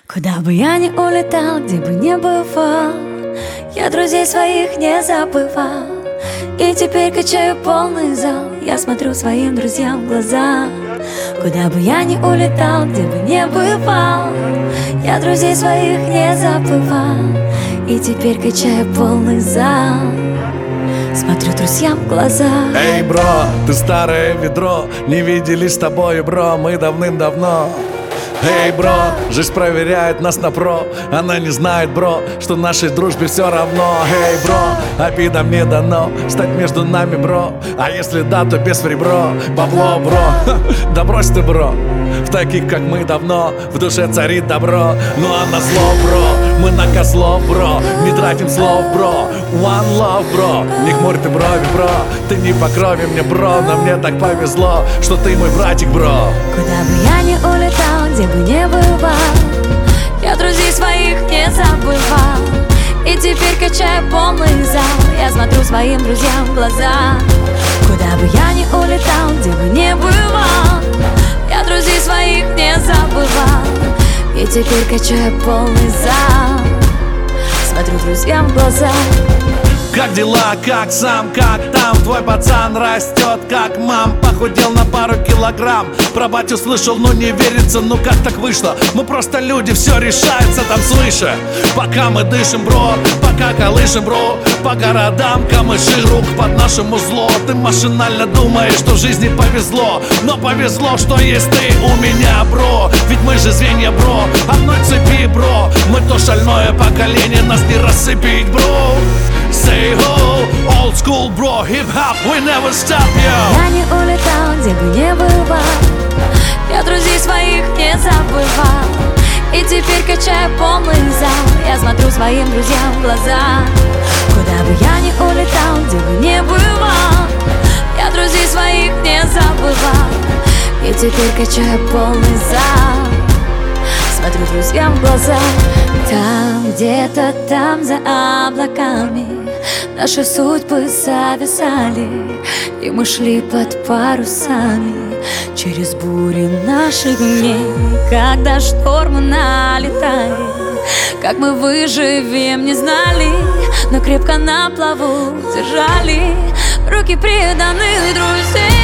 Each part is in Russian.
Куда бы я ни улетал, где бы не бывал, я друзей своих не забывал. И теперь качаю полный зал, я смотрю своим друзьям в глаза. Куда бы я ни улетал, где бы не бывал, я друзей своих не забывал. И теперь качаю полный зал, смотрю друзьям в глаза. Эй, бро, ты старое ведро, не виделись с тобой, бро, мы давным-давно. Эй, бро, жизнь проверяет нас на про. Она не знает, бро, что нашей дружбе все равно. Эй, бро, обидам не дано стать между нами, бро. А если да, то без ребро. Бабло, бро, да брось ты, бро. В таких, как мы, давно в душе царит добро. Ну а на зло, бро, мы на козлов, бро. Не тратим слов, бро. One love, бро. Не хмурь ты брови, бро. Ты не по крови мне, бро. Но мне так повезло, что ты мой братик, бро. Куда бы я ни улетал, где бы не бывал, я друзей своих не забывал. И теперь качаю полный зал, я смотрю своим друзьям в глаза. Куда бы я ни улетал, где бы не бывал, я друзей своих не забывал. И теперь качаю полный зал, смотрю друзьям в глаза. Как дела, как сам, как там? Твой пацан растет, как мам. Похудел на пару килограмм. Про батю слышал, но не верится. Ну как так вышло? Мы просто люди, все решается там свыше. Пока мы дышим, бро, пока колышем, бро. По городам камыши, рук под нашему зло. Ты машинально думаешь, что в жизни повезло. Но повезло, что есть ты у меня, бро. Ведь мы же звенья, бро, одной цепи, бро. Мы то шальное поколение, нас не рассыпить, бро. Say ho, old school bro, hip-hop, we never stop, yo. Я не улетал, где бы не бывал, я друзей своих не забывал. И теперь качаю полный зал, я смотрю своим друзьям в глаза. Куда бы я ни улетал, где бы не бывал, я друзей своих не забывал. И теперь качаю полный зал, смотрю друзьям в глаза. Там, где-то там за облаками наши судьбы зависали, и мы шли под парусами через бури наших дней. Когда штормы налетали, как мы выживем, не знали, но крепко на плаву держали руки преданных друзей.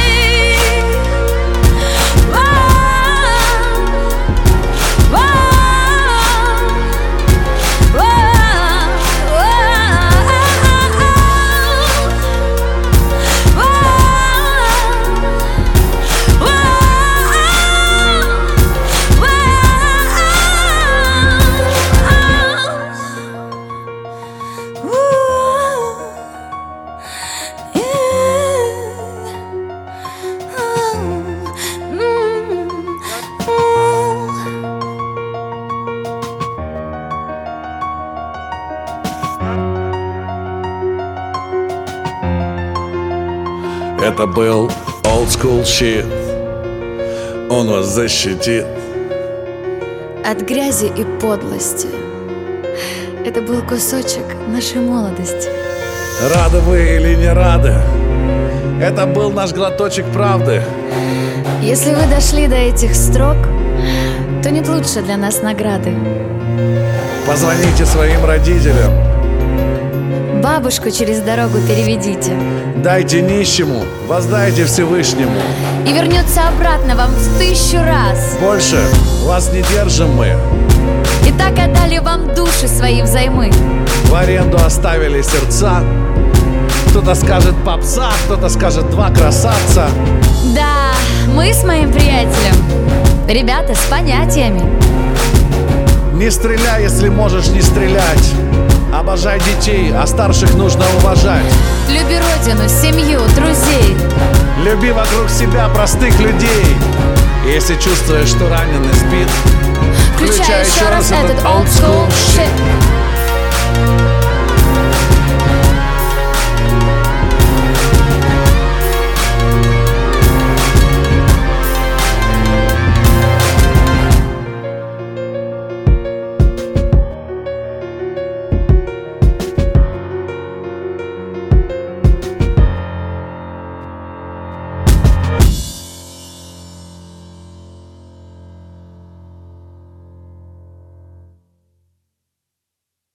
Это был old school shit. Он вас защитит от грязи и подлости. Это был кусочек нашей молодости. Рады вы или не рады, это был наш глоточек правды. Если вы дошли до этих строк, то нет лучше для нас награды. Позвоните своим родителям, бабушку через дорогу переведите, дайте нищему, воздайте Всевышнему, и вернется обратно вам в 1000 раз. Больше вас не держим мы, и так отдали вам души свои взаймы. в аренду оставили сердца. Кто-то скажет попса, кто-то скажет два красавца. Да, мы с моим приятелем ребята с понятиями. Не стреляй, если можешь не стрелять. Обожай детей, а старших нужно уважать. Люби родину, семью, друзей. Люби вокруг себя простых людей. Если чувствуешь, что раненый спит, включай еще раз этот old school shit.